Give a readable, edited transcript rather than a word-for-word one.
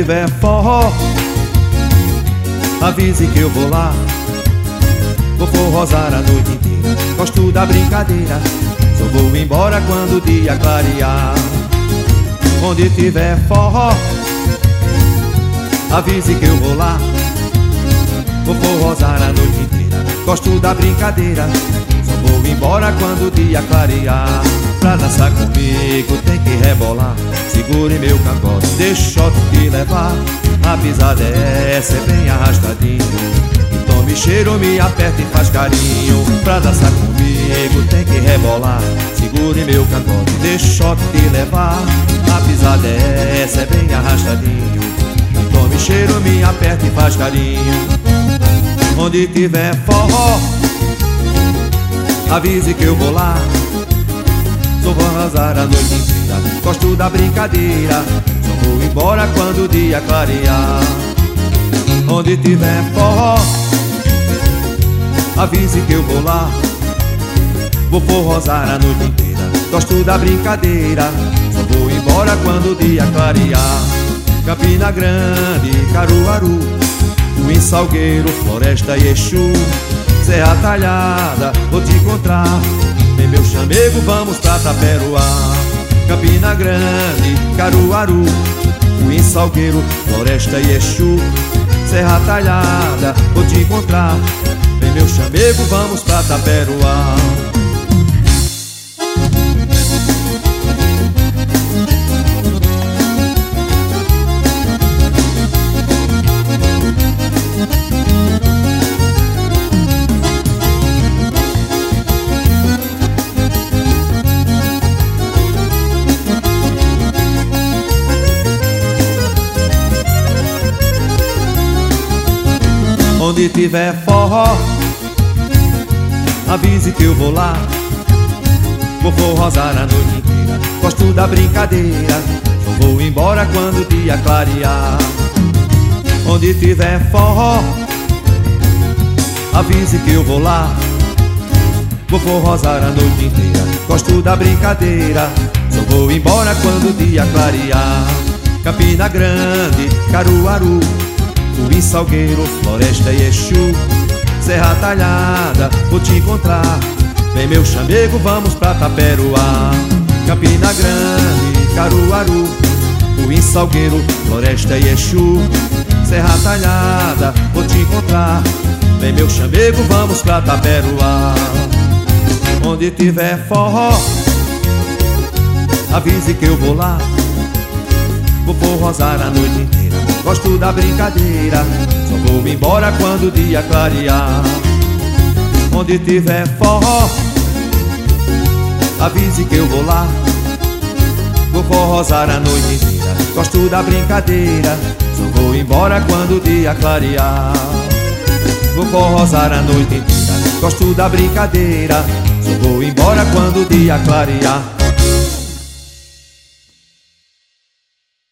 tiver forró, avise que eu vou lá. Vou forrosar a noite inteira, gosto da brincadeira, só vou embora quando o dia clarear. Onde tiver forró, avise que eu vou lá. Vou forrosar a noite inteira, gosto da brincadeira, só vou embora quando o dia clarear. Pra dançar comigo tem que rebolar, segure meu cangote, deixa eu te levar. A pisada é essa, é bem arrastadinho, então me cheiro, me aperta e faz carinho. Pra dançar comigo tem que rebolar, segure meu cangote, deixa eu te levar. A pisada é essa, é bem arrastadinho, então me cheiro, me aperta e faz carinho. Onde tiver forró, avise que eu vou lá. Só vou arrasar a noite inteira, gosto da brincadeira, só vou embora quando o dia clarear. Onde tiver forró, avise que eu vou lá. Vou forrosar a noite inteira, gosto da brincadeira, só vou embora quando o dia clarear. Campina Grande, Caruaru, Ruim, Salgueiro, Floresta e Exu, Serra Talhada, vou te encontrar. Vem meu chamego, vamos pra Taperoá. Campina Grande, Caruaru, Ruim, Salgueiro, Floresta e Exu, Serra Talhada, vou te encontrar. Vem meu chamego, vamos pra Taperoá. Onde tiver forró, avise que eu vou lá. Vou forrosar a noite inteira, gosto da brincadeira, só vou embora quando o dia clarear. Onde tiver forró, avise que eu vou lá. Vou forrosar a noite inteira, gosto da brincadeira, só vou embora quando o dia clarear. Campina Grande, Caruaru, Ruim, Salgueiro, Floresta e Exu, Serra Talhada, vou te encontrar. Vem meu chamego, vamos pra Taperoá. Campina Grande, Caruaru, Ruim, Salgueiro, Floresta e Exu, Serra Talhada, vou te encontrar. Vem meu chamego, vamos pra Taperoá. Onde tiver forró, avise que eu vou lá. Vou forrosar a noite inteira, gosto da brincadeira, só vou embora quando o dia clarear. Onde tiver forró, avise que eu vou lá. Vou forrosar a noite inteira, gosto da brincadeira, só vou embora quando o dia clarear. Vou forrosar a noite inteira, gosto da brincadeira, só vou embora quando o dia clarear.